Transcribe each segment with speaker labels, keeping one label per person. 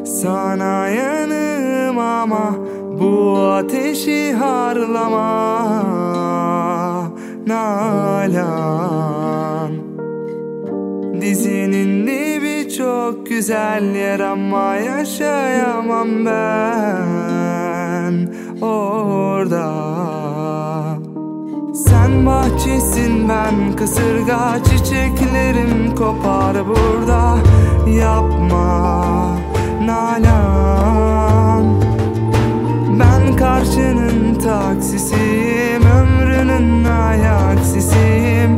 Speaker 1: Sana yanığım ama bu ateşi harlama Nalan. Dizinin dibi çok güzel yer ama yaşayamam ben orada. Sen bahçesin, ben kasırga, çiçeklerim kopar burada. Yapma Nalan. Ben karşının taksisiyim, ömrünün ayaksisiyim.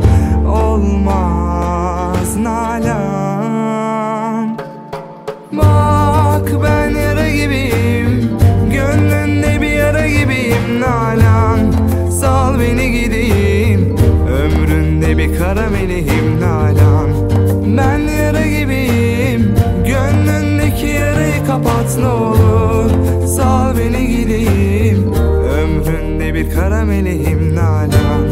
Speaker 1: Olmaz Nalan. Bak ben yara gibiyim, gönlünde bir yara gibiyim Nalan. Sal beni gideyim, ömründe bir kara meleğim Nalan. Ben yara gibiyim, gönlündeki yarayı kapat ne olur. Sal beni gideyim, ömründe bir kara meleğim Nalan.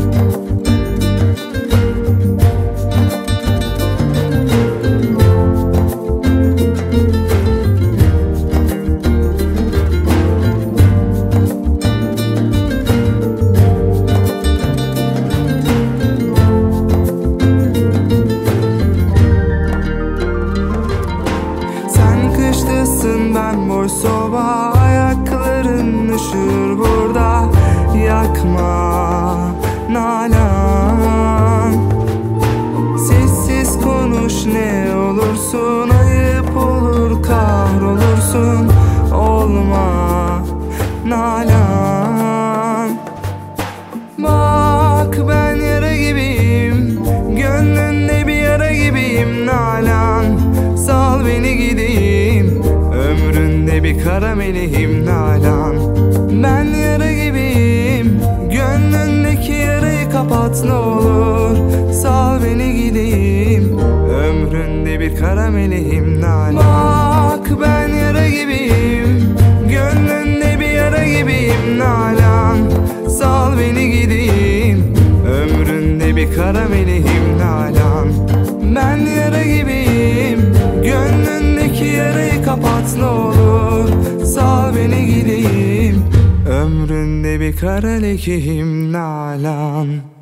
Speaker 1: Ben boş soba, ayakların üşür burada. Yakma Nalan. Sessiz konuş ne olursun, ayıp olur kahrolursun. Olma Nalan. Bak ben yara gibiyim, gönlünde bir yara gibiyim Nalan. Sal beni gideyim, ömründe bir kara meleğim Nalan. Ben yara gibiyim, gönlündeki yarayı kapat ne olur. Sal beni gideyim, ömründe bir kara meleğim Nalan. Bak ben yara gibiyim, gönlünde bir yara gibiyim Nalan. Sal beni gideyim, ömründe bir kara meleğim Nalan. Ben yara gibiyim, gönlündeki yarayı kapat ne olur. Sal beni gideyim, ömründe bir kara lekeyim Nalan.